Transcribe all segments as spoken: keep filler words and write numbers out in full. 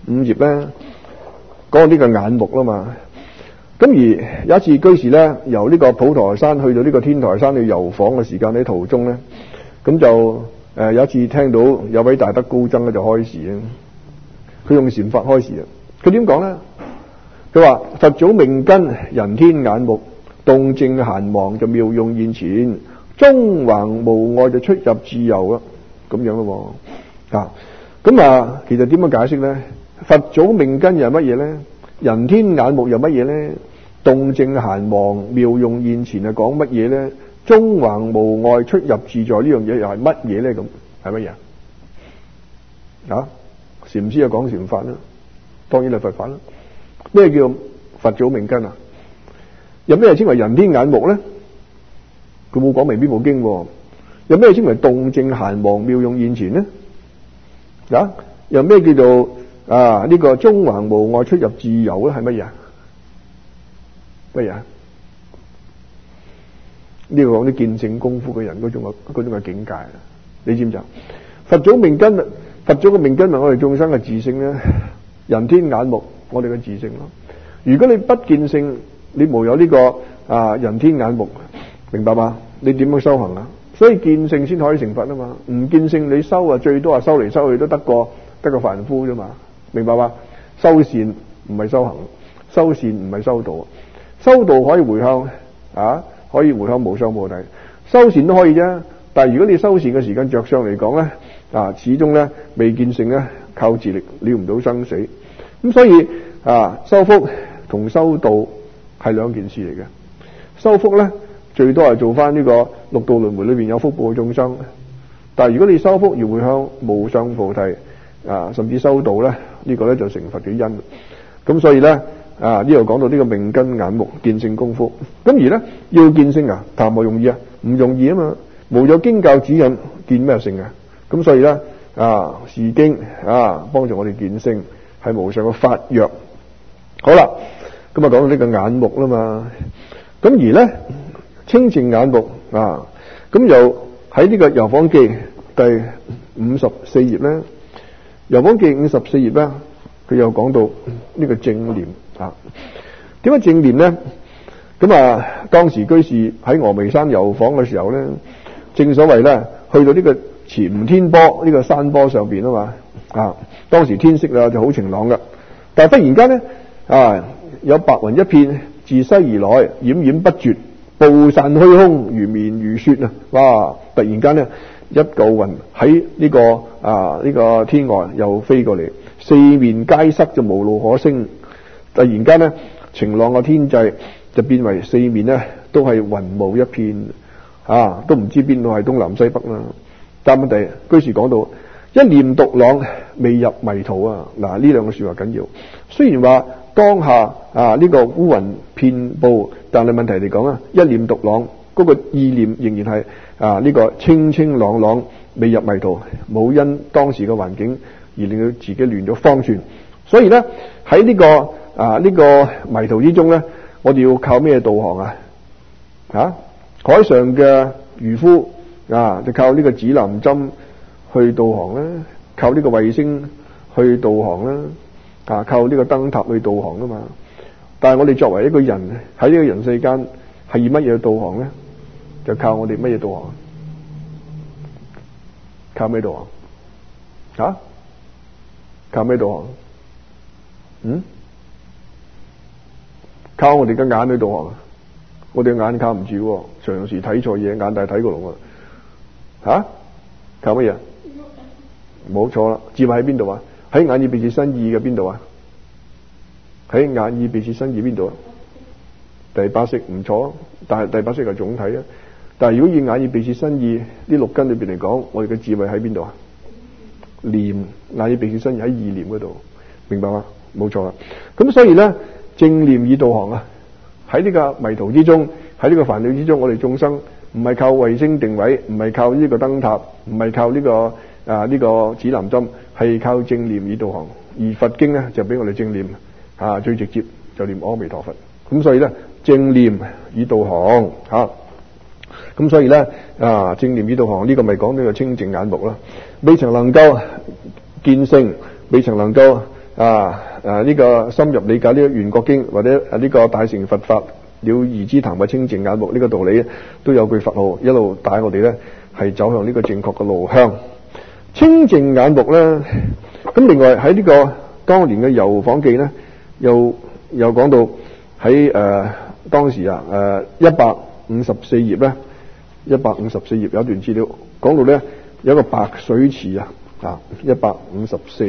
五頁咧，講呢個眼目啦嘛。咁而有一次居士咧，由呢個普陀山去到呢個天台山去遊訪嘅時間，喺途中咧，咁就誒、呃、有一次聽到有位大德高僧咧就開示啊，佢用禪法開示啊。佢點講咧？佢話佛祖命根人天眼目，動靜閒忘就妙用現前，縱橫無礙就出入自由啦，咁樣咯喎啊！咁啊，其實點樣解釋咧？佛祖命根又係乜嘢咧？人天眼目又乜嘢咧？動靜閒忘妙用現前係講乜嘢咧？縱橫無礙出入自在呢樣嘢又係乜嘢咧？咁係乜嘢啊？禪師又講禪法啦，當然係佛法啦。咩叫佛祖命根啊？有咩稱為人天眼目咧？佢冇講明邊部經喎。有咩稱為動靜閒忘妙用現前咧？啊？有咩叫做啊？呢、這個縱橫無礙出入自由咧？係乜嘢？乜嘢？呢、這個講啲見性功夫嘅人嗰種嘅嗰種嘅境界啦。你知唔知啊？佛祖命根，佛祖嘅命根係我哋眾生嘅自性咧。人天眼目，我哋嘅自性咯。如果你不見性，你無有呢、這個啊人天眼目，明白嗎？你點樣修行啊？所以見性先可以成佛啊嘛。唔見性你修啊，最多係修嚟修去都得個得個凡夫啫嘛。明白嗎？修善唔係修行，修善唔係修道。修道可以回向啊，可以回向無上菩提。修善都可以啫，但係如果你修善嘅時間着相嚟講咧，啊始終咧未見性咧，靠自力了唔到生死。咁所以啊，修福同修道係兩件事嚟嘅。修福咧最多係做翻呢個六道輪迴裏邊有福報嘅眾生，但係如果你修福而回向無上菩提啊，甚至修道咧，呢、這個咧就成佛嘅因。咁所以咧啊，呢度講到呢個命根眼目見性功夫。咁而咧要見性啊，談何容易啊？唔容易啊嘛，無有經教指引，見咩性啊？咁所以咧啊，是經啊幫助我哋見性，係無上嘅法藥。好啦，咁啊講到呢個眼目啦嘛。咁而咧清淨眼目啊，咁又喺呢個遊訪記第五十四頁咧，遊訪記五十四頁咧，佢又講到呢個正念啊。點解正念咧？咁啊，當時居士喺峨眉山遊訪嘅時候咧，正所謂咧，去到呢個前天波呢個山坡上邊啊嘛，啊，當時天色啊就好晴朗噶，但係忽然間咧啊，有白雲一片自西而來，奄奄不絕，布散虛空，如綿如雪啊！哇！突然間咧，一嚿雲喺呢個啊呢個天外又飛過嚟，四面皆塞就無路可升。突然間咧，晴朗嘅天際就變為四面咧都係雲霧一片啊，都唔知邊度係東南西北啦。但問題居士講到一念獨朗，未入迷途啊！嗱，呢兩個說話緊要。雖然話當下啊呢個烏雲遍布，但係問題嚟講啊，一念獨朗，嗰個意念仍然係啊呢個清清朗朗，未入迷途，冇因當時嘅環境而令到自己亂咗方寸。所以咧喺呢個啊呢個迷途之中咧，我哋要靠咩導航啊？啊，海上嘅漁夫啊，就靠呢個指南針去導航啦，靠呢個衛星去導航啦，啊，靠呢個燈塔去導航啊嘛。但係我哋作為一個人喺呢個人世間，係以乜嘢導航咧？就靠我哋乜嘢導航？靠咩導航？啊？靠咩導航？嗯？靠我哋嘅眼去導航啊！我哋嘅眼靠唔住，常時睇錯嘢，眼大睇過龍啊！吓？靠乜嘢？冇錯啦！智慧喺邊度啊？喺眼耳鼻舌身意嘅邊度啊？喺眼耳鼻舌身意邊度啊？第八識唔錯，但係第八識係總體啊。但係如果以眼耳鼻舌身意呢六根裏邊嚟講，我哋嘅智慧喺邊度啊？念，眼耳鼻舌身意喺意念嗰度，明白嗎？冇錯啦。咁所以咧，正念以導航啊！喺呢個迷途之中，喺呢個煩惱之中，我哋眾生唔係靠衛星定位，唔係靠呢個燈塔，唔係靠呢、這個啊呢、這個指南針，係靠正念以導航。而佛經咧就俾我哋正念啊，最直接就念阿彌陀佛。咁所以咧，正念以導航吓。咁、啊、所以咧啊，正念以導航呢、這個咪講呢個清淨眼目啦。未曾能夠見性，未曾能夠啊誒呢個深入理解呢個圓覺經或者呢個大乘佛法了義之談嘅清淨眼目呢個道理，都有句佛號一路帶我哋咧係走向呢個正確嘅路向。清淨眼目咧，咁另外喺呢個當年嘅遊訪記咧，又又講到喺誒、呃、當時啊誒一百五十四頁咧，一百五十四頁有一段資料講到咧有一個白水池啊啊一百五十四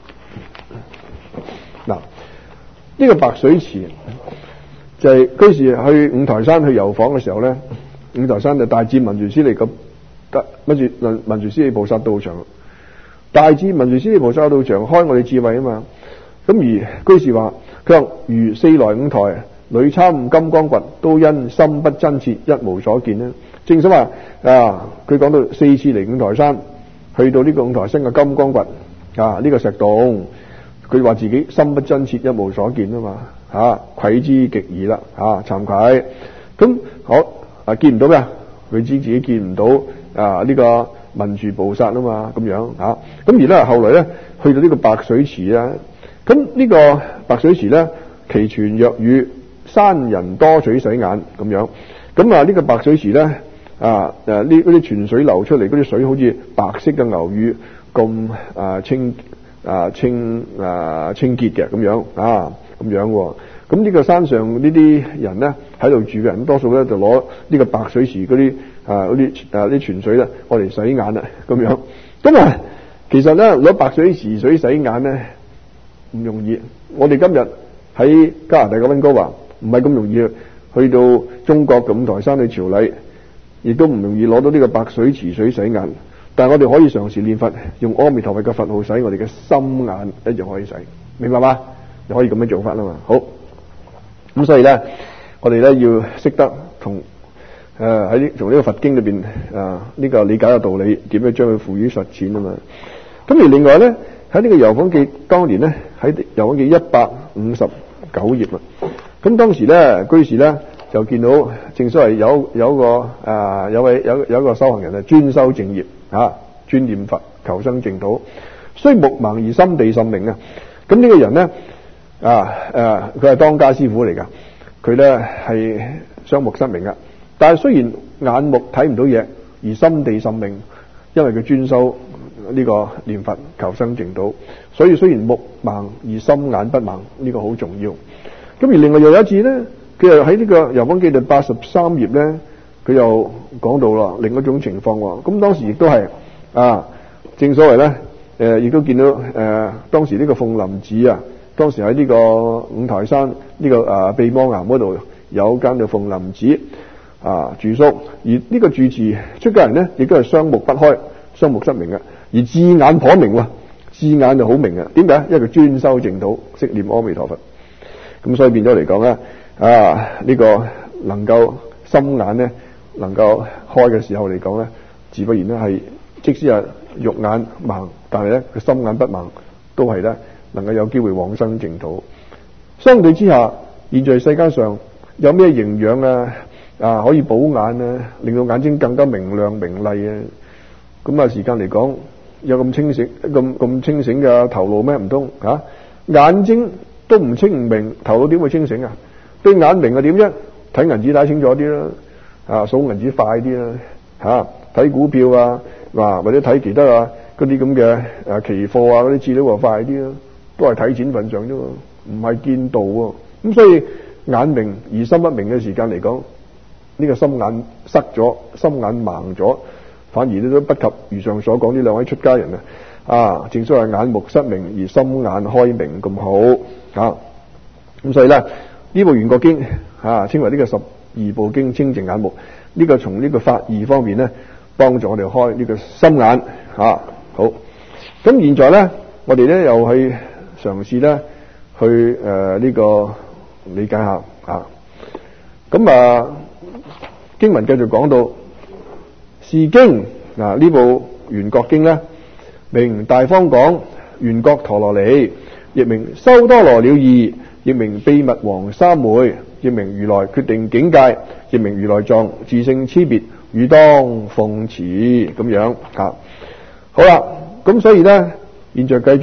嗱呢個白水池就係嗰時去五台山去遊訪嘅時候咧，五台山就大智文殊師利咁得跟住文殊師利菩薩道場。大智文殊師利菩薩道場開我哋智慧啊嘛，咁而居士話佢話如四來五台屢參金剛掘，都因心不真切一無所見咧。正所謂啊，佢講到四次嚟五台山，去到呢個五台山嘅金剛掘啊呢、這個石洞，佢話自己心不真切一無所見啊嘛，吓愧之極矣啦，吓慚愧。咁好啊見唔到咩？佢知自己見唔到啊呢、這個文殊菩薩啊嘛，咁樣吓，咁、啊、而咧後來咧去到呢個白水池啊，咁呢個白水池咧，其泉若雨，山人多取洗眼咁樣，咁啊呢個白水池咧啊誒呢嗰啲泉水流出嚟，嗰啲水好似白色嘅牛乳咁啊清啊清啊清潔嘅咁樣啊咁樣喎。咁呢個山上呢啲人咧喺度住嘅人，多數咧就攞呢個白水池嗰啲啊嗰啲啊啲泉水咧，我嚟洗眼啦咁樣。咁啊，其實咧攞白水池水洗眼咧唔容易。我哋今日喺加拿大嘅溫哥華唔係咁容易去到中國嘅五台山去朝禮，亦都唔容易攞到呢個白水池水洗眼。但係我哋可以嘗試念佛，用阿彌陀佛嘅佛號洗我哋嘅心眼，一樣可以洗，明白嗎？就可以咁樣做法啦嘛。好。咁所以咧，我哋咧要識得同誒喺從呢個佛經裏邊啊呢個理解嘅道理，點樣將佢付於實踐啊嘛。咁而另外咧喺呢個遊訪記當年咧喺遊訪記一百五十九頁啊。咁當時咧居士咧就見到正所謂有有個啊有位有有一個修行人啊專修正業啊專念佛求生淨土，雖目盲而心地甚明啊。咁呢個人咧。啊誒，佢係當家師傅嚟噶，佢咧係雙目失明噶，但係雖然眼目睇唔到嘢，而心地甚明，因為佢專修呢個念佛求生淨土，所以雖然目盲而心眼不盲，呢個好重要。咁而另外又有一次咧，佢又喺呢個遊訪記第八十三頁咧，佢又講到啦另一種情況喎。咁當時亦都係啊，正所謂咧誒，亦都見到誒當時呢個鳳林寺啊。當時喺呢個五台山呢、這個啊鼻摩岩嗰度有間嘅鳳林寺啊住宿，而呢個住持出家人呢，亦都係雙目不開、雙目失明嘅，而智眼頗明喎，智眼就好明嘅。點解？因為佢專修淨土，識念阿彌陀佛。咁所以變咗嚟講咧，啊呢、這個能夠心眼咧能夠開嘅時候嚟講咧，自不然咧係即使係肉眼盲，但係咧佢心眼不盲，都係咧。能夠有機會往生淨土。相對之下，現在世界上有咩營養啊？啊，可以補眼啊，令到眼睛更加明亮明麗啊。咁啊，時間嚟講，有咁清醒、咁咁清醒嘅頭腦咩？唔通嚇眼睛都唔清唔明，頭腦點會清醒啊？對眼明係點啫？睇銀紙睇清楚啲啦，啊數銀紙快啲啦，嚇睇股票啊，嗱或者睇其他啊嗰啲咁嘅誒期貨啊嗰啲資料話快啲啦。都係睇錢份上啫嘛，唔係見道喎。咁所以眼明而心不明嘅時間嚟講，呢個心眼塞咗，心眼盲咗，反而呢都不及如上所講呢兩位出家人啊。啊，正所謂眼目失明而心眼開明咁好啊。咁所以咧，呢部圓覺經啊，稱為呢個十二部經清淨眼目。呢個從呢個法義方面咧，幫助我哋開呢個心眼啊。好，咁現在咧，我哋咧又去。嘗試咧去誒呢、呃這個理解下啊，咁啊經文繼續講到是經嗱呢部圓覺經咧，名大方廣圓覺陀羅尼，亦名修多羅了義，亦名秘密王三昧，亦名如來決定境界，亦名如來藏自性差別，汝當奉持咁樣啊。好啦，咁所以咧，現在繼續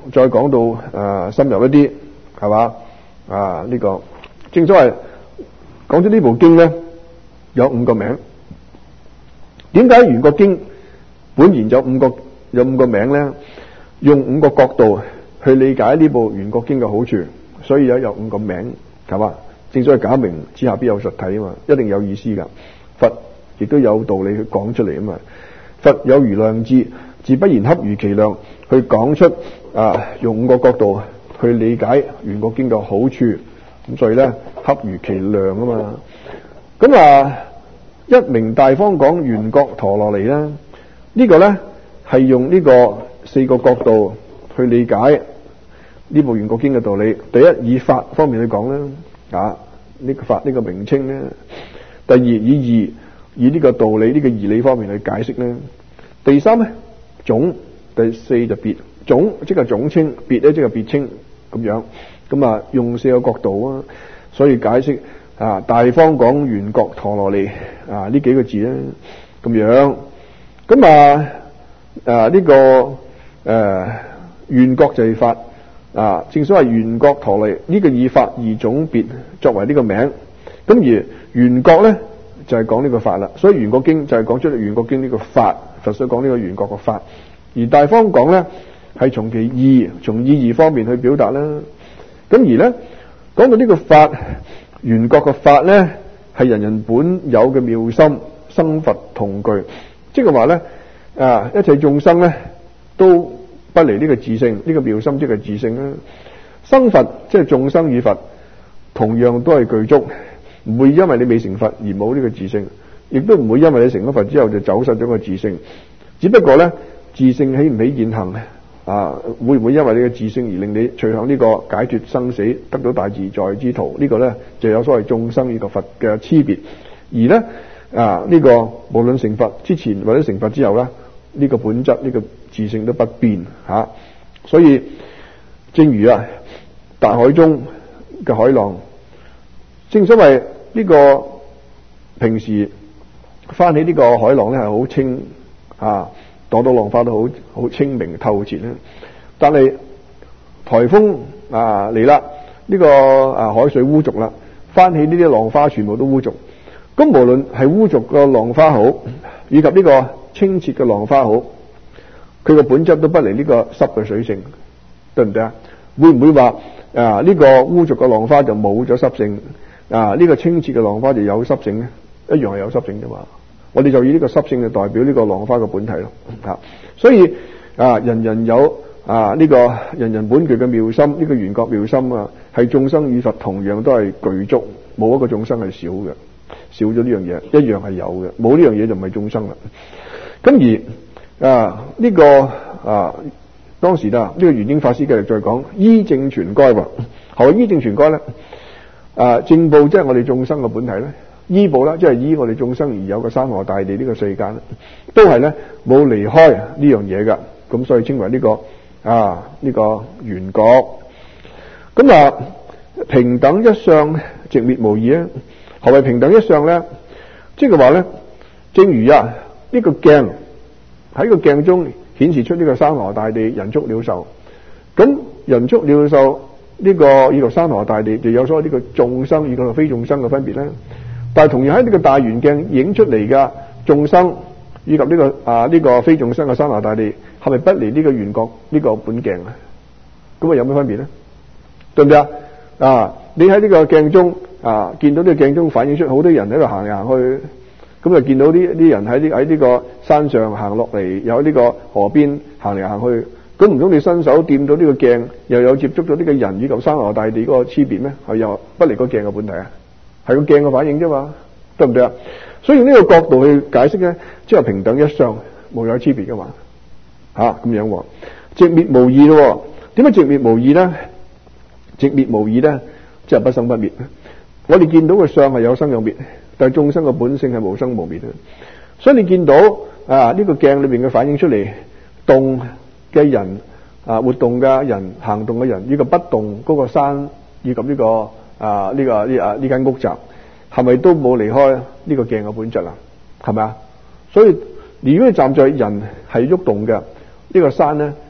再講到誒、呃、深入一啲，係嘛啊？呢、這個正所謂講咗呢部經咧，有五個名。點解《圓覺經》本然有五個有五個名咧？用五個角度去理解呢部《圓覺經》嘅好處，所以有有五個名，係嘛？正所謂假名之下必有實體啊嘛，一定有意思噶。佛亦都有道理去講出嚟啊嘛。佛有如量智，自不言恰如其量，去講出啊，用五個角度去理解《圓覺經》嘅好處，咁所以咧恰如其量啊嘛。咁啊，一名大方講圓覺陀羅尼咧，呢、這個咧係用呢個四個角度去理解呢部《圓覺經》嘅道理。第一，以法方面去講啦，啊呢、這個法呢、這個名稱咧；第二，以義以呢個道理呢、這個義理方面去解釋咧；第三咧總；第四就別。總即係總稱，別咧即係別稱咁樣。咁啊，用四個角度啊，所以解釋啊大方講圓覺陀羅尼啊呢幾個字咧咁樣。咁啊啊呢、這個誒圓覺就係法啊，正所謂圓覺陀羅尼呢、這個以法而總別作為呢個名。咁而圓覺咧就係講呢個法啦，所以圓覺經就係講出圓覺經呢個法，佛所講呢個圓覺嘅法。而大方講咧係從其義，從意義方面去表達啦。咁而咧講到呢個法，圓覺嘅法咧係人人本有嘅妙心，生佛同具，即係話咧啊一切眾生咧都不離呢個自性，呢、這個妙心即係自性啦。生佛即係眾生與佛同樣都係具足，唔會因為你未成佛而冇呢個自性，亦都唔會因為你成咗佛之後就走失咗個自性。只不過咧自性起唔起現行啊？會唔會因為你嘅自性而令你隨向呢個解脫生死，得到大自在之途？呢、這個呢就有所謂眾生與個佛嘅差別。而呢啊呢、這個無論成佛之前或者成佛之後呢，呢、這個本質呢、這個自性都不變吓、啊。所以正如啊大海中嘅海浪，正所謂呢個平時翻起呢個海浪呢係好清啊。朵朵浪花都好好清明透徹咧，但係颱風啊嚟啦，呢、這個啊海水污濁啦，翻起呢啲浪花全部都污濁。咁無論係污濁嘅浪花好，以及呢個清澈嘅浪花好，佢個本質都不離呢個濕嘅水性，對唔對啊？會唔會話啊呢、這個污濁嘅浪花就冇咗濕性啊？呢、這個清澈嘅浪花就有濕性咧？一樣係有濕性啫嘛。我哋就以呢個濕性嚟代表呢個浪花嘅本體咯，吓、啊，所以啊，人人有啊呢、這個人人本具嘅妙心，呢、這個圓覺妙心啊，係眾生與佛同樣都係具足，冇一個眾生係少嘅，少咗呢樣嘢，一樣係有嘅，冇呢樣嘢就唔係眾生啦。咁而啊呢、這個啊當時啦，呢、這個圓英法師繼續再講依正全該喎，何謂依正全該咧？啊正報即係我哋眾生嘅本體咧。依報啦，即係依我哋眾生而有嘅山河大地呢個世間，都係咧冇離開呢樣嘢噶，咁所以稱為呢、這個啊呢、這個圓覺。咁啊平等一相，寂滅無異啊。何謂平等一相咧？即係話咧，正如啊呢、這個鏡喺個鏡中顯示出呢個山河大地、人畜鳥獸，咁人畜鳥獸呢個以及山河大地就有所謂呢個眾生以及非眾生嘅分別咧。但係同樣喺呢個大圓鏡影出嚟嘅眾生以及呢、這個啊呢、這個非眾生嘅山河大地，係咪不離呢個圓覺呢個本鏡啊？咁啊有咩分別咧？對唔對啊？啊，你喺呢個鏡中啊見到呢個鏡中反映出好多人喺度行嚟行去，咁啊見到啲啲人喺呢喺呢個山上行落嚟，有呢個河邊行嚟行去，咁唔通你伸手掂到呢個鏡，又有接觸到呢個人以及山河大地嗰個差別咩？係又不離個鏡嘅本體啊？係個鏡嘅反應啫嘛，對唔對啊？所以用呢個角度去解釋咧，即係平等一相，冇有差別嘅嘛，吓、啊、咁樣喎。寂滅無異咯，點解寂滅無異咧？寂滅無異咧，即係不生不滅。我哋見到嘅相係有生有滅，但係眾生嘅本性係無生無滅啊。所以你見到啊呢、這個鏡裏邊嘅反映出嚟，動嘅人啊，活動嘅人，行動嘅人，呢、這個不動嗰個山以及呢、這個。啊！呢、這個呢啊呢間屋宅係咪都冇離開呢個鏡嘅本質啊？係咪啊？所以如果你站在人係喐動嘅，呢、這個山咧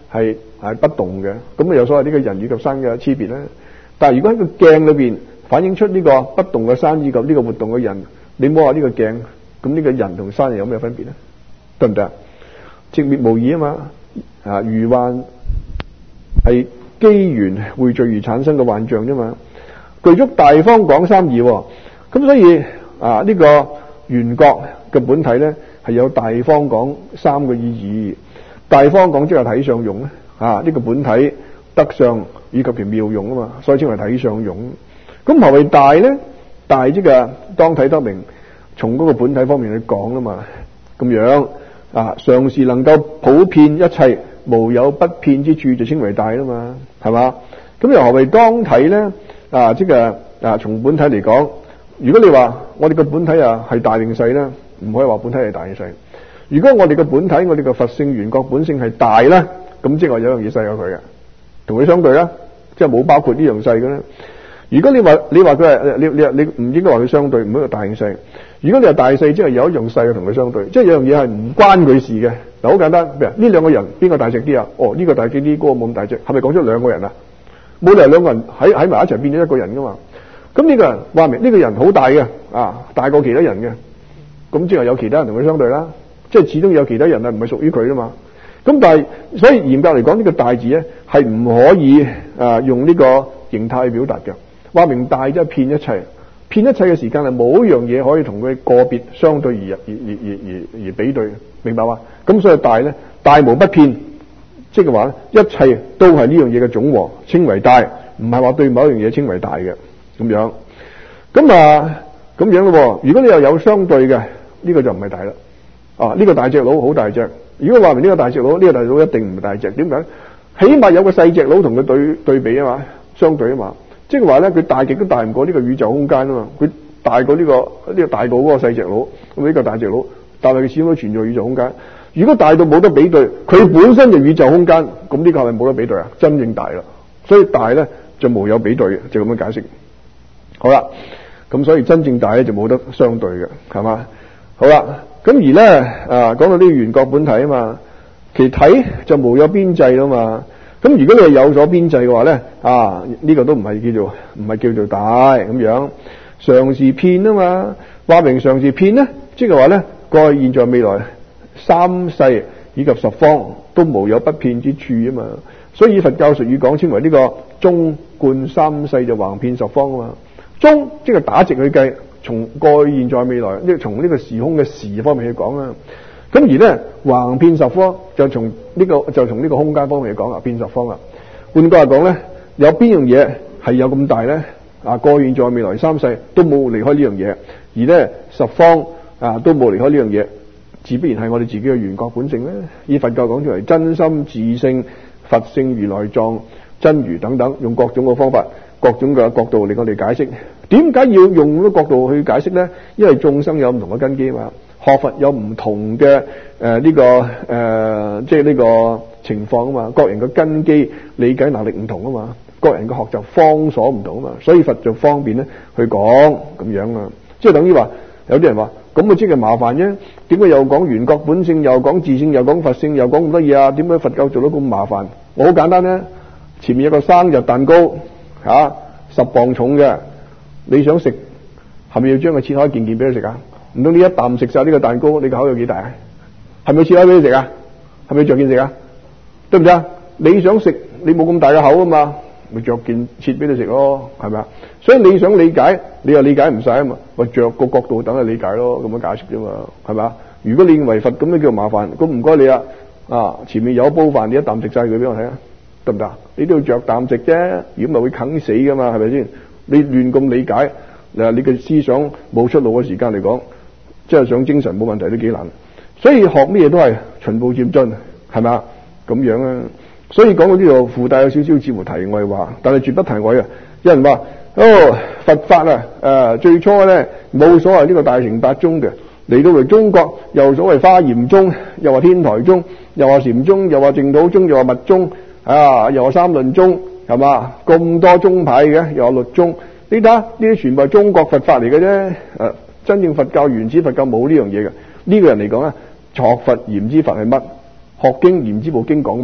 係係不動嘅，咁啊有所謂呢個人與及山嘅區別咧。但係如果喺個鏡裏邊反映出呢個不動嘅山以及呢個活動嘅人，你摸下呢個鏡，咁呢個人同山又有咩分別咧？得唔得？寂滅無異啊嘛，啊如幻係機緣匯聚而產生嘅幻象啫嘛。具足大方廣三義，咁所以啊呢、這個緣覺嘅本體咧係有大方廣三個意義。大方廣即係體相用咧，啊呢、這個本體德相以及其妙用啊嘛，所以稱為體相用。咁何謂大咧？大即係當體得明，從嗰個本體方面去講啦嘛。咁樣啊，常時能夠普遍一切，無有不遍之處，就稱為大啦嘛，係嘛？咁又何謂當體咧？啊，即係啊，從本體嚟講，如果你話我哋個本體啊係大定細咧，唔可以話本體係大定細。如果我哋個本體，我哋個佛性緣覺本性係大咧，咁即係話有樣嘢細過佢嘅，同佢相對啦，即係冇包括呢樣細嘅咧。如果你話你話佢係你你你唔應該話佢相對，唔好話大定細。如果你話大細，即係有一樣細嘅同佢相對，即係有樣嘢係唔關佢事嘅。嗱，好簡單，譬如呢兩個人邊個大隻啲啊？哦，呢個大隻啲，嗰個冇咁大隻，係咪講出兩個人啊？冇理由兩個人喺喺埋一齊變咗一個人噶嘛？咁呢個人話明呢個人好大嘅，啊大過其他人嘅，咁即係有其他人同佢相對啦。即係始終有其他人係唔係屬於佢噶嘛？咁但係所以嚴格嚟講，呢個大字咧係唔可以啊用呢個形態去表達嘅。話明大即係遍一切，遍一切嘅時間係冇一樣嘢可以同佢個別相對而而而而而而比對，明白嘛？咁所以大咧大無不遍，即係話一切都係呢樣嘢嘅總和，稱為大，唔係話對某一樣嘢稱為大嘅咁樣。咁啊咁樣咯。如果你又有相對嘅，呢個就唔係大啦。啊呢個大隻佬好大隻，如果話明呢個大隻佬，呢個大隻佬一定唔係大隻，點解？起碼有個細隻佬同佢對對比啊嘛，相對啊嘛。即係話咧，佢大極都大唔過呢個宇宙空間啊嘛，佢大過呢個呢個大過嗰個細隻佬，咁呢個大隻佬，但係佢始終都存在宇宙空間。如果大到冇得比對，佢本身就宇宙空間，咁呢個係咪冇得比對啊？真正大啦，所以大咧就無有比對嘅，就咁樣解釋。好啦，咁所以真正大咧就冇得相對嘅，係嘛？好啦，咁而咧啊講到呢個緣覺本體啊嘛，其體就無有邊際啊嘛。咁如果你係有咗邊際嘅話咧，啊呢、這個都唔係叫做唔係叫做大咁樣，常時遍啊嘛，話明常時遍咧，即係話咧過去、現在、未來三世以及十方都無有不遍之處啊嘛，所以佛教術語講稱為呢個中觀三世就橫遍十方啊嘛，中即係打直去計，從過去、現在、未來，即係從呢個時空嘅時方面去講啊。咁而咧橫遍十方就從呢、這個就從呢個空間方面去講啊，遍十方啦。換句話講咧，有邊樣嘢係有咁大咧？啊，過去、現在、未來三世都冇離開呢樣嘢，而咧十方啊都冇離開呢樣嘢，自不然係我哋自己嘅緣覺本性咧。以佛教講出嚟，真心自性、佛性、如來藏、真如等等，用各種嘅方法、各種嘅角度嚟我哋解釋。點解要用嗰個角度去解釋咧？因為眾生有唔同嘅根基嘛。學佛有唔同嘅誒呢個誒、呃，即係呢個情況啊嘛。各人嘅根基理解能力唔同啊嘛，各人嘅學習方所唔同啊嘛，所以佛就方便咧去講咁樣啊。即係等於話有啲人話咁啊，即係麻煩啫。點解又講緣覺本性，又講自性，又講佛性，又講咁多嘢啊？點解佛教做到咁麻煩？我好簡單咧，前面有個生日蛋糕嚇、啊，十磅重嘅，你想食係咪要將佢切開一件件俾佢食啊？唔通你一啖食晒呢個蛋糕，你個口有幾大啊？係咪切開俾你食啊？係咪着件食啊？對唔對啊？你想食，你冇咁大嘅口啊嘛，咪着件切俾你食咯，係咪啊？所以你想理解，你又理解唔晒啊嘛，咪着個角度等你理解咯，咁樣解釋啫嘛，係咪啊？如果你認為佛咁樣叫麻煩，咁唔該你啊，啊前面有一煲飯，你一啖食晒佢俾我睇啊，得唔得？你都要着啖食啫，如果咪會啃死噶嘛，係咪先？你亂咁理解，嗱你嘅思想冇出路嘅時間嚟講。即係想精神冇問題都幾難，所以學咩嘢都係循步漸進，係咪啊？咁樣啊，所以講到呢度附帶有少少似乎題外話，但係絕不題外啊。有人話哦，佛法啊，誒、呃、最初咧冇所謂呢個大乘八宗嘅，嚟到嚟中國又所謂華嚴宗，又話天台宗，又話禪宗，又話淨土宗，又話密宗，啊，又話三論宗，係嘛？咁多宗派嘅，又話律宗，你睇下呢啲全部係中國佛法嚟嘅啫，誒、啊。真正佛教原始佛教冇呢樣嘢嘅，呢、這個人嚟講咧，學佛言之佛係乜，學經言之部經講乜，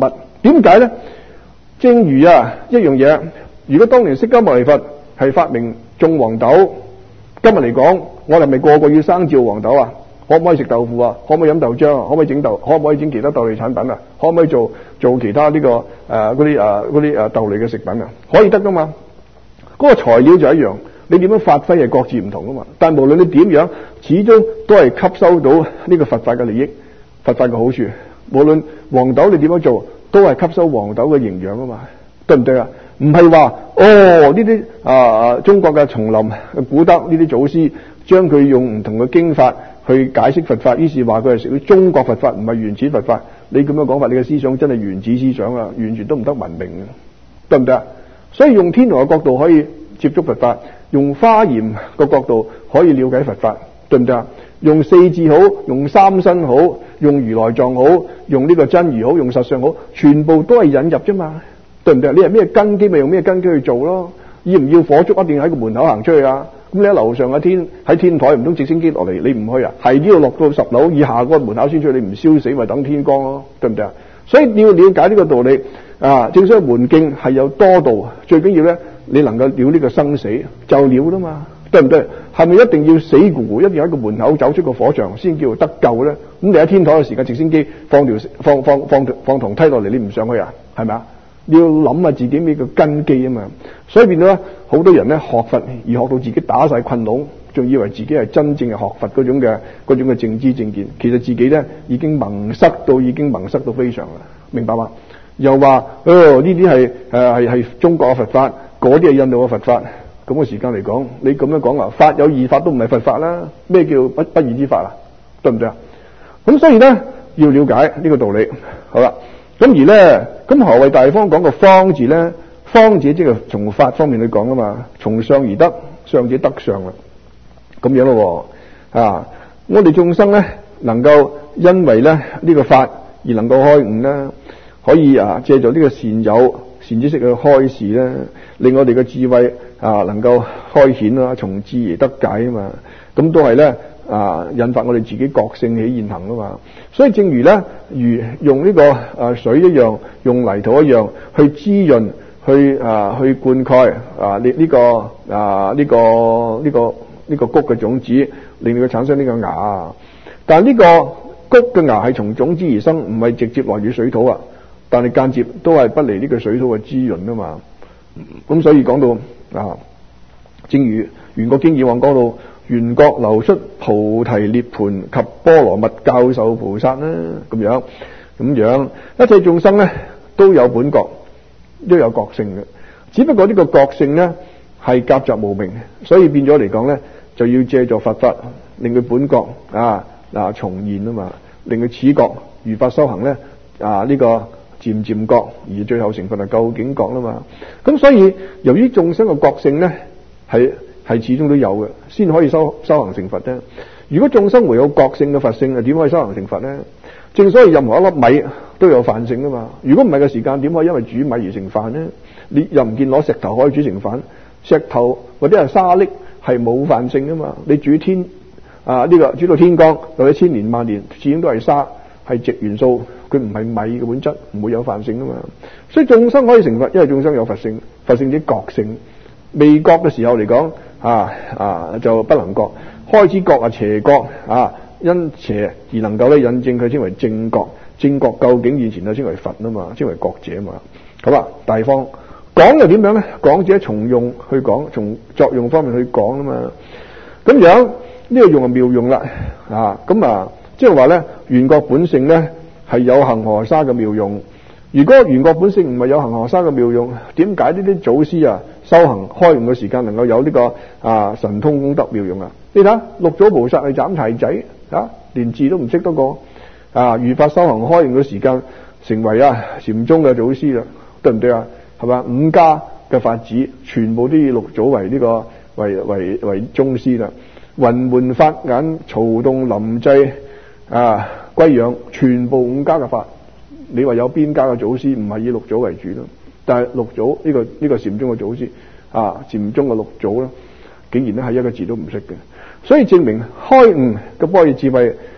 點解咧？正如啊一樣嘢，如果當年釋迦牟尼佛係發明種黃豆，今日嚟講，我哋係咪個個要生照黃豆啊？可唔可以食豆腐啊？可唔可以飲豆漿啊？可唔可以整豆？可唔可以整其他豆類產品啊？可唔可以做做其他呢、這個誒嗰啲誒嗰啲誒豆類嘅食品啊？可以得噶嘛？嗰、那個材料就一樣，你點樣發揮係各自唔同噶嘛？但係無論你點樣，始終都係吸收到呢個佛法嘅利益、佛法嘅好處。無論黃豆你點樣做，都係吸收黃豆嘅營養啊嘛，對唔對啊？唔係話哦呢啲啊中國嘅叢林古德呢啲祖師將佢用唔同嘅經法去解釋佛法，於是話佢係屬於中國佛法，唔係原始佛法。你咁樣講法，你嘅思想真係原始思想啊，完全都唔得文明嘅，對唔對啊？所以用天龍嘅角度可以接觸佛法，用華嚴嘅角度可以了解佛法，對唔對啊？用四智好，用三身好，用如來藏好，用呢個真如好，用實相好，全部都係引入啫嘛，對唔對啊？你係咩根基咪用咩根基去做咯？要唔要火燭一定喺個門口行出去啊？咁你喺樓上嘅天喺天台唔通直升機落嚟，你唔去啊？係都要落到十樓以下嗰個門口先出去，你唔燒死咪等天光咯，對唔對啊？所以你要了解呢個道理啊！正所謂門徑係有多道，最緊要咧你能夠了呢個生死就了啦嘛，對唔對？係咪一定要死咕，一定要喺個門口走出個火場先叫得救咧？咁你喺天台嘅時間，直升機放條放放放放堂梯落嚟，你唔上去啊？係咪啊？你要諗下自己呢個根基啊嘛，所以變咗咧，好多人咧學佛而學到自己打晒困籠，仲以為自己係真正嘅學佛嗰種嘅嗰種嘅正知正見，其實自己咧已經蒙塞到已經蒙塞到非常啦，明白嘛？又話哦呢啲係誒係係中國嘅佛法，嗰啲係印度嘅佛法，咁嘅時間嚟講，你咁樣講啊，法有二法都唔係佛法啦，咩叫不不二之法啊？對唔對啊？咁所以咧要了解呢個道理，好啦。咁而咧，咁何謂大方講個方字咧？方字即係從法方面去講啊嘛，從上而得，上者得上啦，咁樣咯啊！我哋眾生咧，能夠因為咧呢、這個法而能夠開悟咧，可以啊借助呢個善友善知識去開示咧，令我哋嘅智慧啊能夠開顯啦，從智而得解啊嘛，咁都係咧。啊！引發我哋自己覺性起現行啊嘛，所以正如咧，如用呢、這個啊水一樣，用泥土一樣去滋潤，去啊去灌溉啊呢呢、這個啊呢、這個呢、這個呢、這個穀嘅種子，令到佢產生呢個芽。但係呢個穀嘅芽係從種子而生，唔係直接來自水土啊。但係間接都係不離呢個水土嘅滋潤啊嘛。咁所以講到啊，正如《圓覺經》以往講到。緣覺流出菩提涅槃及波羅蜜教授菩薩啦，咁樣咁樣，一切眾生咧都有本覺，都有覺性嘅，只不過呢個覺性咧係夾雜無明，所以變咗嚟講咧就要借助佛法令佢本覺啊嗱重現啊嘛，令佢此覺如法修行咧啊呢、這個漸漸覺，而最後成佛係究竟覺啦嘛。咁所以由於眾生嘅覺性咧係。係始終都有嘅，先可以修修行成佛啫。如果眾生唯有覺性嘅佛性，啊點可以修行成佛咧？正所謂任何一粒米都有飯性噶嘛。如果唔係嘅時間，點可以因為煮米而成飯咧？你又唔見攞石頭可以煮成飯？石頭或者係沙礫係冇飯性噶嘛？你煮天啊呢、這個煮到天光，或者千年萬年，始終都係沙，係矽元素，佢唔係米嘅本質，唔會有飯性噶嘛。所以眾生可以成佛，因為眾生有佛性，佛性即覺性。未覺嘅時候嚟講。啊啊就不能覺，開始覺啊邪覺啊，因邪而能夠咧引證佢稱為正覺，正覺究竟以前就稱為佛啊嘛，稱為覺者啊嘛。好啦，大方講又點樣咧？講者從用去講，從作用方面去講啊嘛。咁樣呢、這個用係妙用啦啊，咁啊即係話咧緣覺本性咧係有恒河沙嘅妙用。如果緣覺本性唔係有恒河沙嘅妙用，點解呢啲祖師啊修行開悟嘅時間能夠有呢、這個啊神通功德妙用啊？你睇六祖菩薩係斬柴仔啊，連字都唔識得個啊，如法修行開悟嘅時間成為啊禪宗嘅祖師啦，對唔對啊？係嘛，五家嘅法子全部都以六祖為呢、這個為為為宗師啦。雲門法眼曹洞臨濟啊歸養，全部五家嘅法。你話有邊家嘅祖師唔係以六祖為主咯？但係六祖呢、這個呢、這個禪宗嘅祖師啊，禪宗嘅六祖啦，竟然咧係一個字都唔識嘅，所以證明開悟嘅般若智慧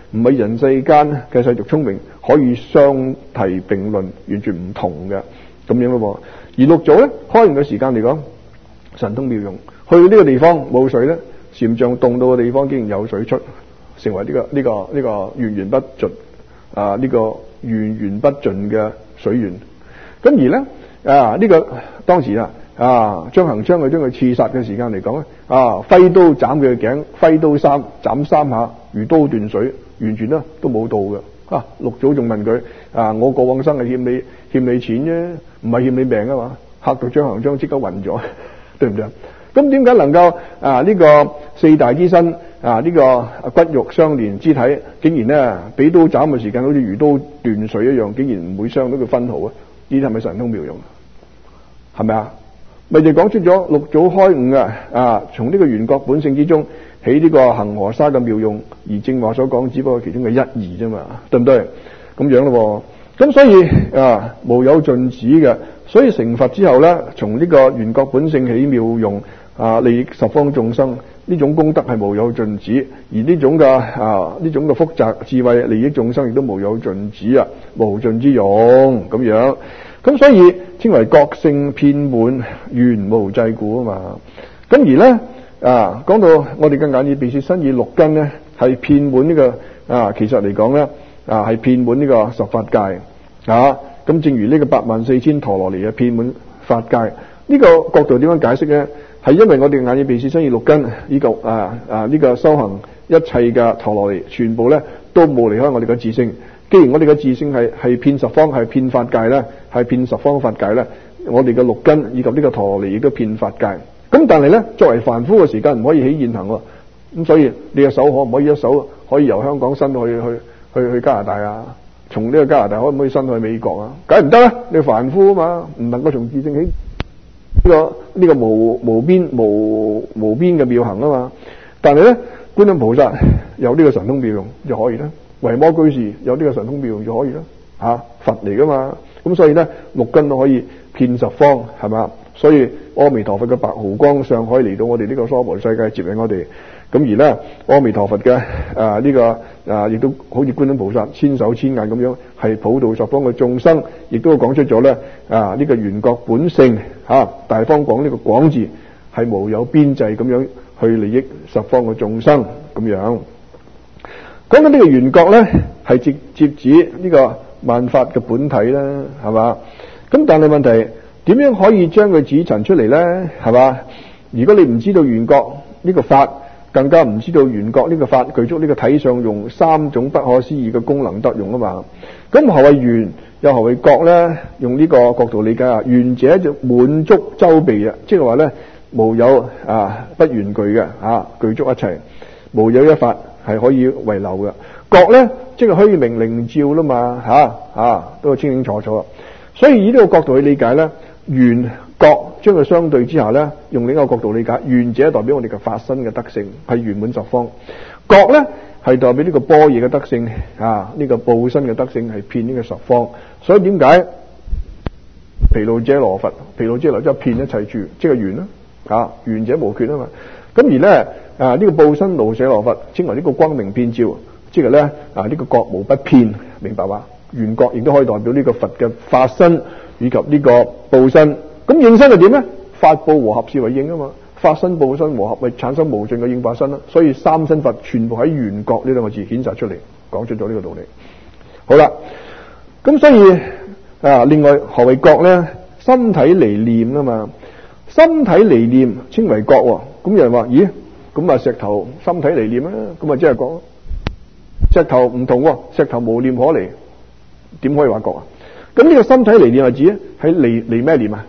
唔係人世間嘅世俗聰明可以相提並論，完全唔同嘅咁樣咯。而六祖咧開悟嘅時間嚟講，神通妙用，去呢個地方冇水咧，禪像動到嘅地方竟然有水出，成為呢、這個呢、這個呢、這個源源不盡啊呢、這個源源不盡嘅水源。咁而咧啊呢、這個當時啊啊張行昌去將佢刺殺嘅時間嚟講咧，啊揮刀斬佢嘅頸，揮刀三斬三下，如刀斷水，完全咧都冇到嘅。啊六祖仲問佢啊，我過往生係欠你欠你錢啫，唔係欠你命啊嘛，嚇到張行昌即刻暈咗，對唔對啊？咁點解能夠啊呢、這個四大之身啊呢、這個骨肉相連之體，竟然咧俾刀斬嘅時間好似如刀斷水一樣，竟然唔會傷到佢分毫啊？呢啲係咪神通妙用？係咪啊？咪就講出咗六祖開悟啊！啊，從呢個緣覺本性之中起呢個恒河沙嘅妙用，而正話所講只不過其中嘅一二啫嘛，對唔對？咁樣咯，咁所以啊無有盡止嘅，所以成佛之後咧，從呢個緣覺本性起妙用啊，利益十方眾生，呢種功德係無有盡止，而呢種嘅啊呢種嘅複雜智慧利益眾生亦都無有盡止啊，無盡之用咁樣。咁所以稱為覺性遍滿，緣無際故啊嘛。咁而咧啊，講到我哋嘅眼耳鼻舌身意六根咧，係遍滿呢個啊，其實嚟講咧啊，係遍滿呢個十法界啊。咁正如呢個八萬四千陀羅尼嘅遍滿法界，呢、這個角度點樣解釋咧？係因為我哋眼耳鼻舌身意六根呢個啊啊呢、這個修行一切嘅陀羅尼，全部咧都冇離開我哋嘅自性。既然我哋嘅自性係係遍十方，係遍法界咧，係遍十方法界咧，我哋嘅六根以及呢個陀羅尼亦都遍法界。咁但係咧，作為凡夫嘅時間唔可以起現行喎。咁所以你嘅手可唔可以一手可以由香港伸去去去去加拿大啊？從呢個加拿大可唔可以伸去美國啊？梗係唔得啦！你凡夫啊嘛，唔能夠從自性起呢、這個呢、這個無無邊無無邊嘅妙行啊嘛。但係咧，觀音菩薩有呢個神通妙用就可以啦。維摩居士有呢個神通妙用就可以啦，吓、啊、佛嚟噶嘛，咁所以咧六根都可以遍十方，係嘛？所以阿彌陀佛嘅白毫光相可以嚟到我哋呢個娑婆世界接引我哋，咁而咧阿彌陀佛嘅啊呢、這個啊亦都好似觀音菩薩千手千眼咁樣，係普度十方嘅眾生，亦都講出咗咧啊呢、這個緣覺本性吓、啊、大方廣呢個廣字係無有邊際咁樣去利益十方嘅眾生咁樣。講緊呢個緣覺咧，係直接指呢個萬法嘅本體啦，係嘛？咁但係問題點樣可以將佢指陳出嚟咧？係嘛？如果你唔知道緣覺呢個法，更加唔知道緣覺呢個法具足呢個體相用三種不可思議嘅功能得用啊嘛。咁何謂緣又何謂覺咧？用呢個角度理解啊，緣者就滿足周備啊，即係話咧無有啊不緣具嘅啊，具足一切，無有一法係可以遺漏嘅。覺咧即係虛名靈照啦嘛，吓、啊、吓、啊、都清清楚楚。所以以呢個角度去理解咧，緣覺將佢相對之下咧，用另一個角度理解，緣者代表我哋嘅法身嘅德性係圓滿十方，覺咧係代表呢個般若嘅德性啊，呢、這個報身嘅德性係遍呢個十方。所以點解毗盧遮羅佛毗盧遮羅即係遍一切處，即係緣啦，啊緣者無缺啊嘛。咁而咧啊呢、這個報身盧舍羅佛稱為呢個光明遍照，即係咧啊呢、這個覺無不遍，明白嘛？緣覺亦都可以代表呢個佛嘅法身以及呢個報身。咁應身係點咧？法報和合是為應啊嘛，法身報身和合咪產生無盡嘅應化身啦。所以三身佛全部喺緣覺呢兩個字顯示出嚟，講出咗呢個道理。好啦，咁所以啊，另外何為覺咧？心體離念啊嘛，心體離念稱為覺。咁有人話：咦，咁啊石頭心體離念啊？咁啊即係講石頭唔同，石頭無念可離，點可以話覺啊？咁呢個心體離念係指咧喺離離咩念啊？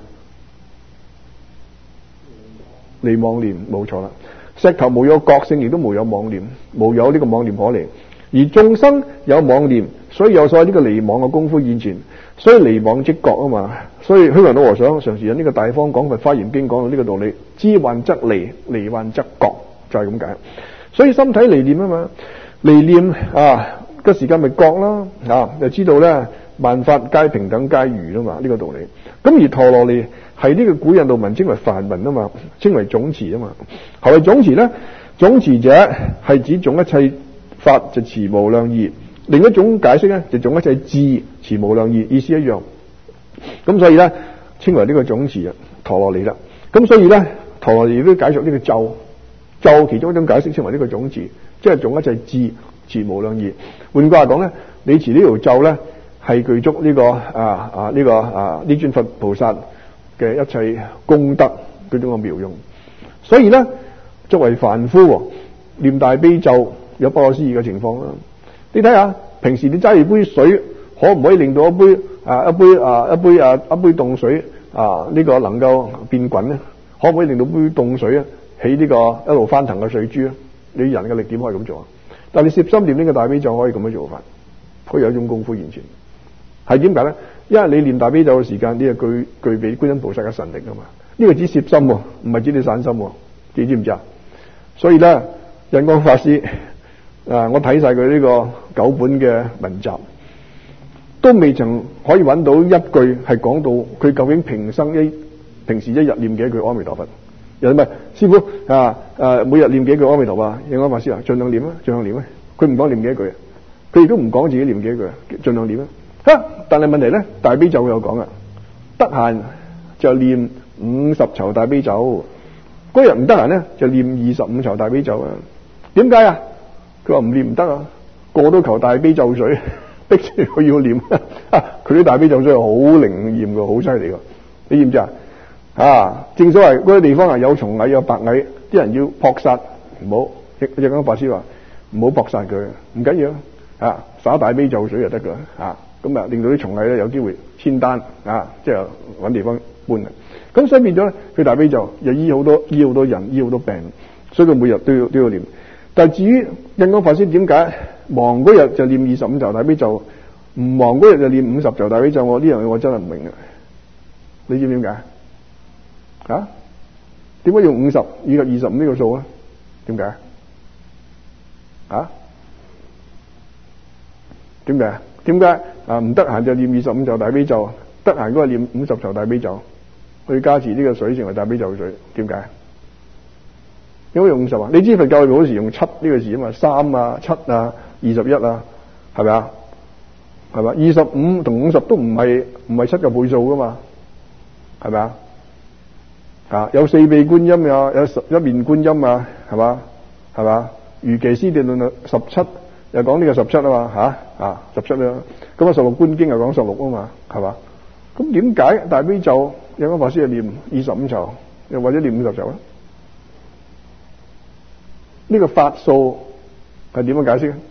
離妄念，冇錯啦。石頭無有覺性，亦都無有妄念，無有呢個妄念可離。而眾生有妄念，所以有所謂呢個離妄嘅功夫現前，所以離妄即覺啊嘛。所以虛雲老和尚常時引呢個大方廣佛華嚴經講到呢個道理：知幻則離，離幻則覺，就係咁解。所以心體離念啊嘛，離念啊個時間咪覺啦啊，就知道咧萬法皆平等皆如啊嘛，呢、這個道理。咁而陀羅尼係呢個古印度文稱為梵文啊嘛，稱為總持啊嘛。何謂總持咧？總持者係指總一切法就持無量義。另一種解釋咧，就總一就係智持無量義，意思一樣。咁所以咧，稱為呢個總持啊，陀羅尼啦。咁所以咧，陀羅尼都解釋呢個咒，咒其中一種解釋稱為呢個總持，即係總一就係智持無量義。換句話講咧，你持呢條咒咧，係具足呢、這個啊啊呢、這個啊呢尊佛菩薩嘅一切功德嗰種嘅妙用。所以咧，作為凡夫念大悲咒有不可思議嘅情況啦。你睇下，平時你揸住杯水，可唔可以令到一杯啊一杯啊一杯啊一杯凍水啊呢、這個能夠變滾咧？可唔可以令到杯凍水啊起呢個一路翻騰嘅水珠啊？你人嘅力點可以咁做啊？但係你攝心念呢個大悲咒可以咁樣做法，可以有一種功夫現前。係點解咧？因為你念大悲咒嘅時間，你係具具備觀音菩薩嘅神力啊嘛。呢、這個指攝心，唔係指你散心，你知唔知啊？所以咧，印光法師。啊！我睇晒佢呢個九本嘅文集，都未曾可以揾到一句係講到佢究竟平生一平時一日念幾句阿彌陀佛。又唔係師傅啊？誒，每日念幾句阿彌陀佛？印光法師啊，盡量念啊，盡量念啊。佢唔講念幾句，佢亦都唔講自己念幾句，盡量念啊。嚇！但係問題咧，大悲咒佢有講啊，得閒就念五十籌大悲咒，嗰日唔得閒咧就念二十五籌大悲咒啊。點解啊？佢話唔念唔得啊，個個都求大悲咒水，逼住佢要念啊！佢啲大悲咒水係好靈驗噶，好犀利噶，你知唔知啊？啊，正所謂嗰啲地方啊，有蟲蟻有白蟻，啲人要撲殺，唔好。一陣間法師話唔好撲殺佢，唔緊要啊，灑大悲咒水就得噶啊，咁啊令到啲蟲蟻咧有機會遷單啊，即係搵地方搬啊。咁所以變咗咧，佢大悲咒又醫好多醫好多人醫好多病，所以佢每日都要都要念。但係至於印光法師點解忙嗰日就念二十五籌大悲咒，唔忙嗰日就念五十籌大悲咒？我呢樣嘢我真係唔明啊！你知唔知點解？啊？點解用五十以及二十五呢個數啊？點解？啊？點解？點解啊？唔得閒就念二十五籌大悲咒，得閒嗰日念五十籌大悲咒，去加持呢個水成為大悲咒水？點解？點解用五十啊？你知佛教好時用七呢個字啊嘛，三啊、七啊、二十一啊，係咪啊？係咪？二十五同五十都唔係唔係七個倍數噶嘛？係咪啊？啊，有四臂觀音啊，有十一面觀音啊，係嘛？係嘛？如其師地論啊，十七又講呢個十七啊嘛，吓啊十七啦。咁啊，十六觀經又講十六啊嘛，係嘛？咁點解大悲咒有個法師係念二十五籌，又或者念五十籌咧？呢個法數係點樣解釋咧？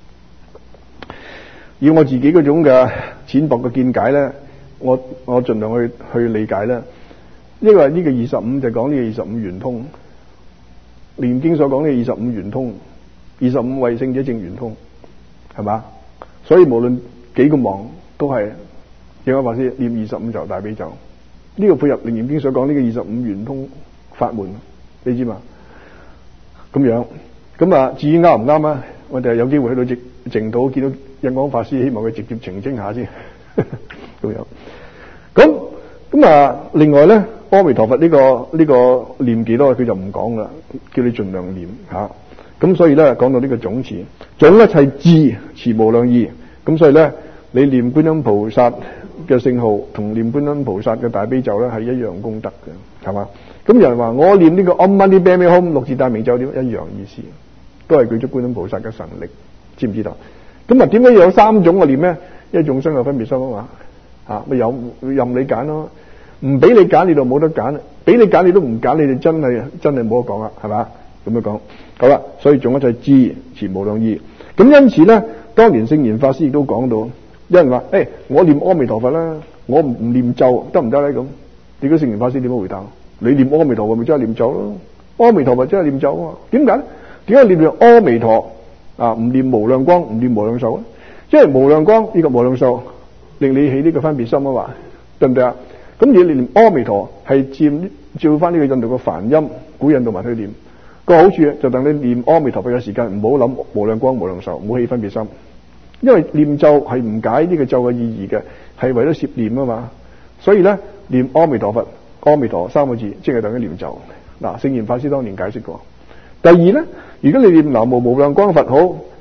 以我自己嗰種嘅淺薄嘅見解咧，我我盡量去去理解咧。因為呢個二十五就講呢個二十五圓通，念經所講呢個二十五圓通，二十五為聖者證圓通，係嘛？所以無論幾個忙都係印光法師念二十五籌大悲咒，呢、這個配合楞嚴經所講呢個二十五圓通法門，你知嘛？咁樣，咁啊，至於啱唔啱啊？我哋係有機會去到直淨土見到印光法師，希望佢直接澄清下先。咁樣，咁咁啊，另外咧，阿彌陀佛呢、這個呢、這個念幾多，佢就唔講啦，叫你盡量念吓。咁、啊、所以咧，講到呢個總持，總一切智持無量義。咁所以咧，你念觀音菩薩嘅聖號同念觀音菩薩嘅大悲咒咧，係一樣功德嘅，係嘛？咁有人話我念呢個唵嘛呢叭咪吽六字大明咒點一樣意思，都係具足觀音菩薩嘅神力，知唔知道？咁啊，點解有三種嘅念咧？因為眾生有分別心啊嘛，啊咪有任你揀咯，唔俾你揀你就冇得揀，俾你揀你都唔揀，你哋真係真係冇得講啦，係嘛？咁樣講好啦，所以總一切智持無量義。咁因此咧，當年聖嚴法師亦都講到，有人話：誒、欸，我念阿彌陀佛啦，我唔唔念咒得唔得咧？咁，點解聖嚴法師點樣回答？你念阿彌陀佛咪真係念咒咯？阿彌陀佛真係念咒啊？點解咧？點解念念阿彌陀啊？唔念無量光，唔念無量壽啊？因為無量光呢個無量壽令你起呢個分別心啊嘛，對唔對啊？咁你念阿彌陀係照照翻呢個印度嘅梵音，古印度文去念個好處就等你念阿彌陀佛嘅時間唔好諗無量光無量壽，唔好起分別心，因為念咒係唔解呢個咒嘅意義嘅，係為咗攝念啊嘛。所以咧，念阿彌陀佛。阿彌陀三個字，即係等於念咒。嗱，聖嚴法師當年解釋過。第二咧，如果你念南無無量光佛號，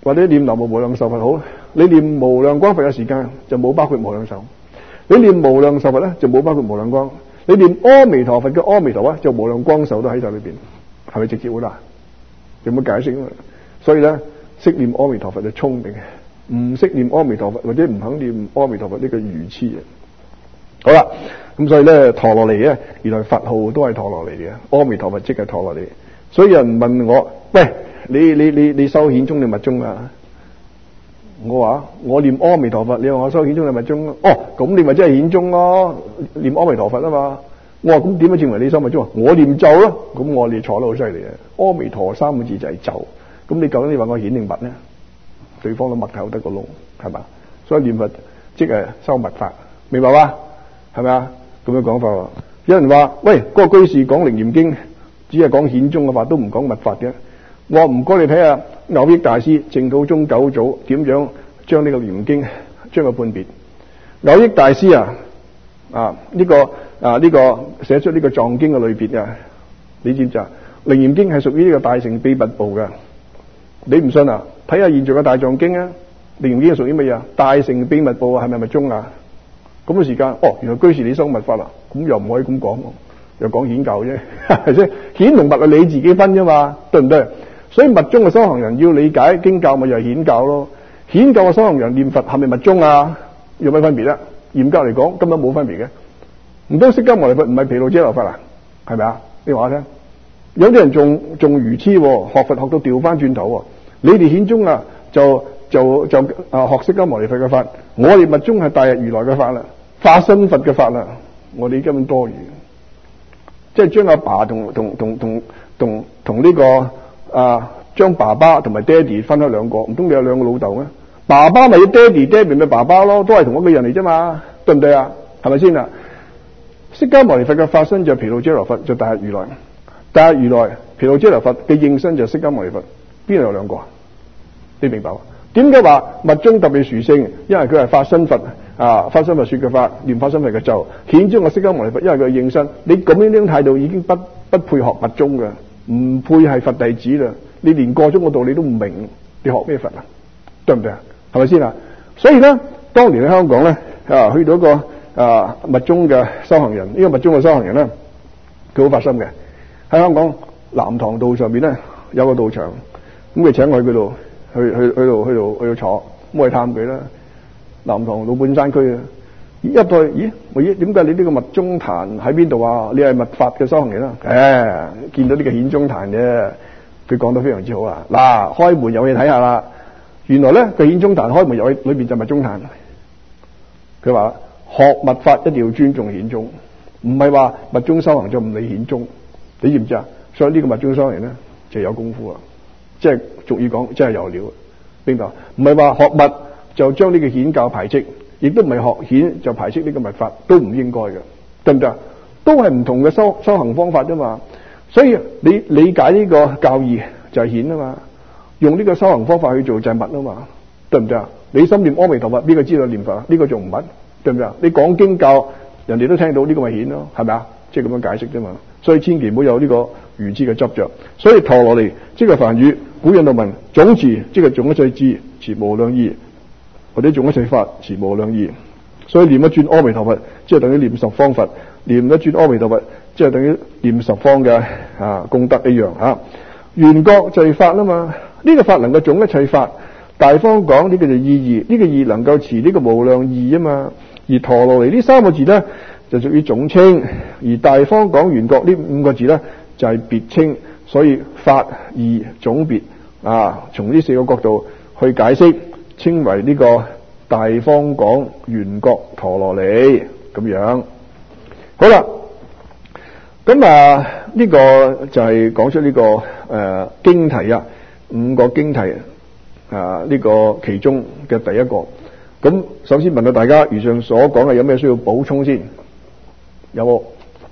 或者念南無無量壽佛好，你念無量光佛嘅時間就冇包括無量壽，你念無量壽佛咧就冇包括無量光，你念阿彌陀佛嘅阿彌陀啊就無量光壽都喺晒裏邊，係咪直接好啦？有冇解釋啊？所以咧，識念阿彌陀佛就聰明嘅，唔識念阿彌陀佛或者唔肯念阿彌陀佛呢個愚痴嘅。好啦，咁所以咧陀羅尼咧，原來佛號都係陀羅尼嘅，阿彌陀佛即係陀羅尼。所以有人問我，喂，你你你你修顯宗定密宗啊？我話我念阿彌陀佛，你話我修顯宗定密宗？哦，咁你咪真係顯宗咯，念阿彌陀佛啊嘛。我話咁點樣證明你修密宗啊？我念咒咯，咁我哋坐得好犀利啊！阿彌陀三個字就係咒，咁你究竟你話我顯定密呢？對方都密口得個窿，係嘛？所以念佛即係修密法，明白嘛？係咪啊？咁樣講法喎。有人話喂，嗰個居士講《楞嚴經》，只係講顯宗嘅法，都唔講密法嘅。我話唔該你睇下蕅益大師淨土宗九祖點樣將呢個《楞嚴經》將佢判別。蕅益大師啊啊呢、這個啊呢、這個寫出呢個藏經嘅類別啊，你知唔知啊？《楞嚴經》係屬於呢個大乘秘密部嘅。你唔信啊？睇下現在嘅大藏經啊，《楞嚴經》係屬於乜嘢啊？大乘秘密部啊，係咪密宗啊？咁嘅時間，哦，原來居士你修密法啦，咁又唔可以咁講，又講顯教啫，係咪先？顯同密係你自己分啫嘛，對唔對？所以密宗嘅修行人要理解經教，咪又係顯教咯。顯教嘅修行人念佛係咪密宗啊？有咩分別咧？嚴格嚟講，根本冇分別嘅。唔通釋迦牟尼佛唔係毗盧遮那佛啊？係咪啊？你話我聽，有啲人仲仲愚痴，學佛學到調翻轉頭。你哋顯宗啊，就就就啊學釋迦牟尼佛嘅法，我哋密宗係大日如來嘅法啦，化身佛嘅法啦，我哋根本多餘，即係將阿爸同同同同同同呢個啊，將爸爸同埋爹哋分開兩個，唔通你有兩個老豆咩？爸爸咪要爹哋，爹哋咪爸爸咯，都係同一個人嚟啫嘛，對唔對啊？係咪先啊？釋迦牟尼佛嘅化身就毗盧遮那佛，就大日如來，大日如來毗盧遮那佛嘅應身就釋迦牟尼佛，邊度有兩個啊？你明白嘛？點解話密宗特別殊勝？因為佢係化身佛啊，化身佛說嘅法，念化身佛嘅咒。顯宗嘅釋迦牟尼佛，因為佢應身。你咁樣呢種態度已經不不配學密宗嘅，唔配係佛弟子啦。你連個中嘅道理都唔明，你學咩佛啊？對唔對啊？係咪先啊？所以咧，當年喺香港咧啊，去到一個啊密宗嘅修行人，呢、這個密宗嘅修行人咧，佢好發心嘅。喺香港南塘道上面咧有個道場，咁佢請我去嗰度。去去去度去度去度坐，咁我去探佢啦。南塘老半山區啊，一到去，咦？我咦？點解你呢個密宗壇喺邊度啊？你係密法嘅修行人啦。誒，見到呢個顯宗壇嘅，佢講得非常之好啊。嗱，開門入去睇下啦。原來咧個顯宗壇開門入去裏邊就密宗壇。佢話學密法一定要尊重顯宗，唔係話密宗修行就唔理顯宗。你知唔知啊？所以呢個密宗修行人咧就有功夫啊。即係俗語講，真係有料，明白？唔係話學密就將呢個顯教排斥，亦都唔係學顯就排斥呢個密法，都唔應該嘅，對唔對啊？都係唔同嘅修修行方法啫嘛。所以你理解呢個教義就係顯啊嘛，用呢個修行方法去做就係密啊嘛，對唔對啊？你心念阿彌陀佛，邊個知道念佛啊？呢個仲唔密，對唔對啊？你講經教，人哋都聽到呢個咪顯咯，係咪啊？即係咁樣解釋啫嘛。所以千祈唔好有呢個愚痴嘅執着。所以陀羅尼即係梵語，古印度文總持即係總一切智，持無量義，或者總一切法，持無量義。所以念一尊阿彌陀佛，即係等於念十方佛；念一尊阿彌陀佛，即係等於念十方嘅啊功德一樣啊。緣覺就係法啦嘛，呢、這個法能夠總一切法。大方講呢個就意義，呢、這個義能夠持呢個無量義啊嘛。而陀羅尼呢三個字咧就屬於總稱，而大方講緣覺呢五個字咧就係別稱。所以法義總別啊，從呢四個角度去解釋，稱為呢個大方廣緣覺陀羅尼咁樣。好啦，咁啊呢、這個就係講出呢、這個誒、呃、經題啊，五個經題啊呢、這個其中嘅第一個。咁首先問到大家，如上所講嘅有咩需要補充先？有冇？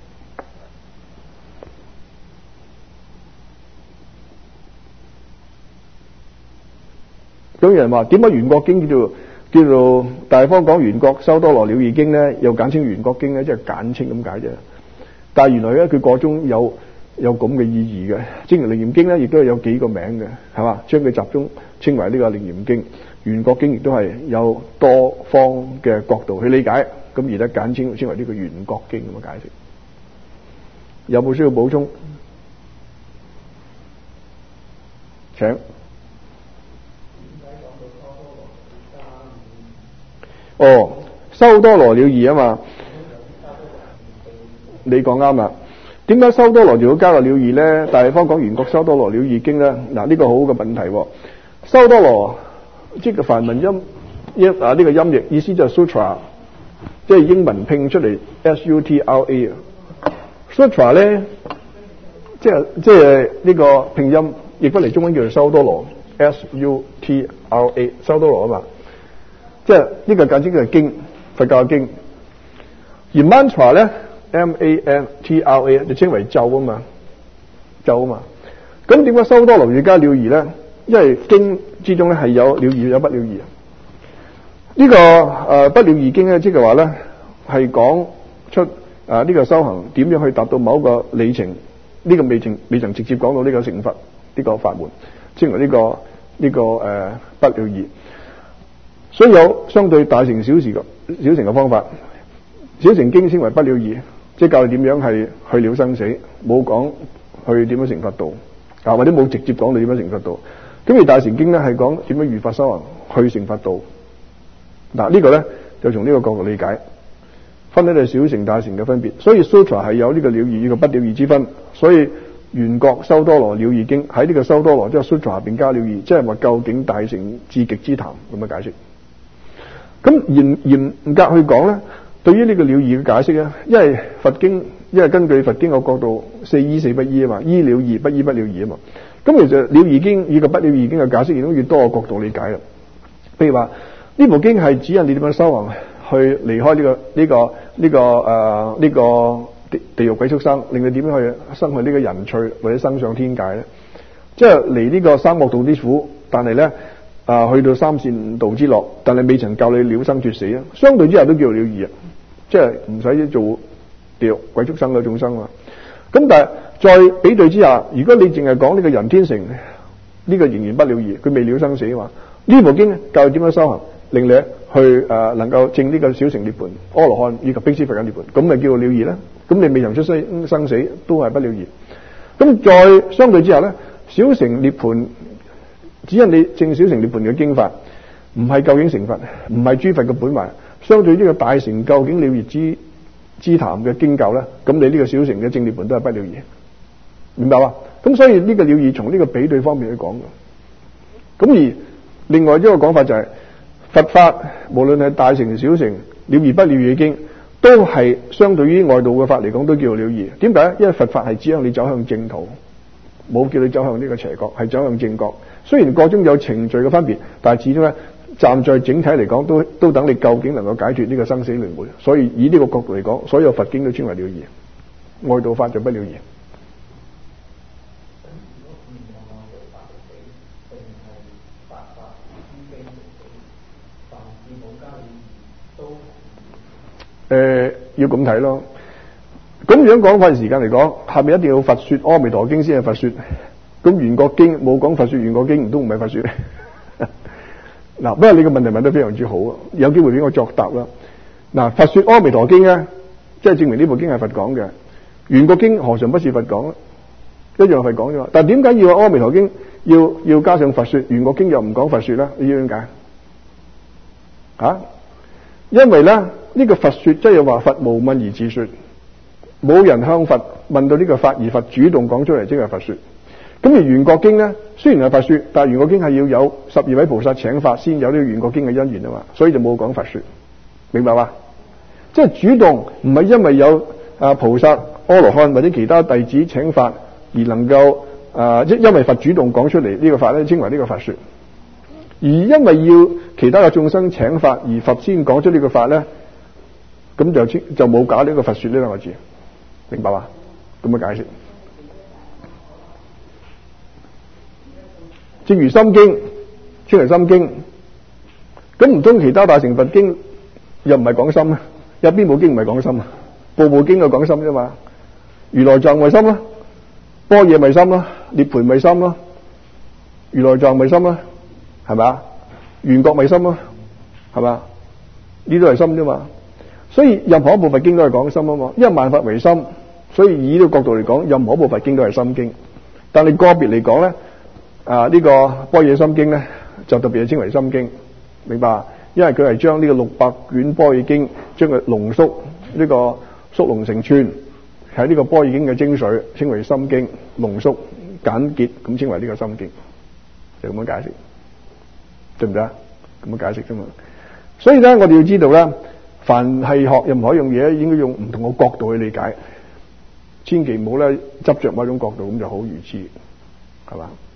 咁有人話點解緣覺經叫做叫做大方廣緣覺修多羅了義經咧？又簡稱緣覺經咧，即係簡稱咁解啫。但係原來咧佢個中有有咁嘅意義嘅。正如《楞嚴經》咧，亦都係有幾個名嘅，係嘛？將佢集中稱為呢個《楞嚴經》。《圓覺經》亦都係有多方嘅角度去理解，咁而咧簡稱稱為呢個《圓覺經》咁嘅解釋。有冇需要補充？請。哦，修多羅了義啊嘛，你講啱啦。點解修多羅就要加個了義咧？大方講圓覺修多羅了義經咧，嗱呢個好好嘅問題。修多羅即係梵文音一啊呢個音譯意思就係 sutra， 即係英文拼出嚟 S U T R A。sutra 咧，即係即係呢個拼音譯翻嚟中文叫做修多羅 S U T R A， 修多羅啊嘛。即係呢個簡稱係經，佛教經。而 mantra 咧 ，M A N T R A 就稱為咒啊嘛，咒啊嘛。咁點解修多羅要加了義咧？因為經之中咧係有了義有不了義。呢、這個誒、呃、不了義經咧，即係話咧係講出誒呢、呃這個修行點樣去達到某一個里程，呢、這個未曾未曾直接講到呢個成佛呢、這個法門，稱為呢個呢、這個誒、呃、不了義。所以有相對大乘小乘嘅小乘嘅方法，小乘經稱為不了義，即係教你點樣係去了生死，冇講去點樣成佛道，啊或者冇直接講你點樣成佛道。咁而大乘經咧係講點樣如法修行去成佛道。嗱、這個、呢個咧就從呢個角度理解，分呢係小乘大乘嘅分別。所以 sutra 係有呢個了義呢、這個不了義之分。所以圓覺修多羅了義經喺呢個修多羅即係 sutra 入邊加了義，即係話究竟大乘至極之談咁嘅解釋。咁嚴嚴格去講咧，對於呢個了義嘅解釋咧，因為佛經，因為根據佛經嘅角度，四依四不依啊嘛，依了義不依不了義啊嘛。咁其實了義經以及不了義經嘅解釋，亦都越多個角度理解啦。譬如話呢部經係指引你點樣修行，去離開呢、這個呢、這個呢、這個誒呢、呃這個地地獄鬼畜生，令你點樣去生去呢個人趣或者生上天界咧？即係離呢個三惡道之苦，但係咧。啊，去到三善道之樂，但係未曾教你了生脫死啊！相對之下都叫了義啊，即係唔使做地獄鬼畜生嘅眾生啊。咁但係再比對之下，如果你淨係講呢個人天乘，呢、這個仍然不了義，佢未了生死啊嘛。呢部經教你點樣修行，令你去誒、呃、能夠證呢個小乘涅槃、阿羅漢以及辟支佛嘅涅槃，咁咪叫做了義咧？咁你未曾出生生死都係不了義。咁再相對之下咧，小乘涅槃。只因你證小乘涅槃嘅經法，唔係究竟成佛，唔係諸佛嘅本懷。相對呢個大乘究竟了義之之談嘅經教咧，咁你呢個小乘嘅證涅槃都係不了義，明白嘛？咁所以呢個了義從呢個比對方面去講嘅。咁而另外一個講法就係、是、佛法，無論係大乘小乘，了義不了義嘅經，都係相對於外道嘅法嚟講都叫做了義。點解？因為佛法係指向你走向正途，冇叫你走向呢個邪國，係走向正國。雖然個中有程序嘅分別，但係始終咧站在整體嚟講，都都等你究竟能夠解決呢個生死輪迴。所以以呢個角度嚟講，所有佛經都稱為了義，外道法就不了義。誒、呃，要咁睇咯。咁樣講法時間嚟講，係咪一定要佛說阿彌陀經先係佛說？咁圓覺經冇講佛說圓覺經，都唔係佛說。嗱，不過你個問題問得非常之好，有機會俾我作答啦。嗱，佛說阿彌陀經咧，即係證明呢部經係佛講嘅。圓覺經何嘗不是佛講？一樣係佛講啫。但係點解要阿彌陀經要要加上佛說，圓覺經又唔講佛說咧？你知點解？啊？因為咧呢、這個佛說即係話佛無問而自說，冇人向佛問到呢個法而佛主動講出嚟，即係佛說。咁而圓覺經咧，雖然係佛說，但係圓覺經係要有十二位菩薩請法先有呢個圓覺經嘅因緣啊嘛，所以就冇講佛說，明白嘛？即係主動，唔係因為有啊菩薩、阿羅漢或者其他弟子請法而能夠啊，即因為佛主動講出嚟呢個法咧，稱為呢個佛說。而因為要其他嘅眾生請法而佛先講出呢個法咧，咁就就冇搞呢個佛說呢兩個字，明白嘛？咁嘅解釋。正如心經，稱為心經，咁唔通其他大乘佛經又唔係講心啊？有邊部經唔係講心啊？部部經就講心啫嘛。如來藏為心啊， 般若咪心咯，涅槃咪心咯，如來藏咪心咯，係咪啊？緣覺咪心咯，係咪啊？呢都係心啫嘛。所以任何一部佛經都係講心啊嘛，因為萬法唯心，所以以呢個角度嚟講，任何一部佛經都係心經。但係個別嚟講咧，啊呢、這個般若心經咧就特別係稱為心經，明白？因為佢係將呢個六百卷般若經將佢濃縮，呢、這個縮龍成寸，喺呢個般若經嘅精髓，稱為心經，濃縮簡潔咁稱為呢個心經，就咁樣解釋，對唔對啊？咁樣解釋啫嘛。所以咧，我哋要知道咧，凡係學任何一樣嘢，應該用唔同嘅角度去理解，千祈唔好咧執着某一種角度，咁就好愚痴，係嘛？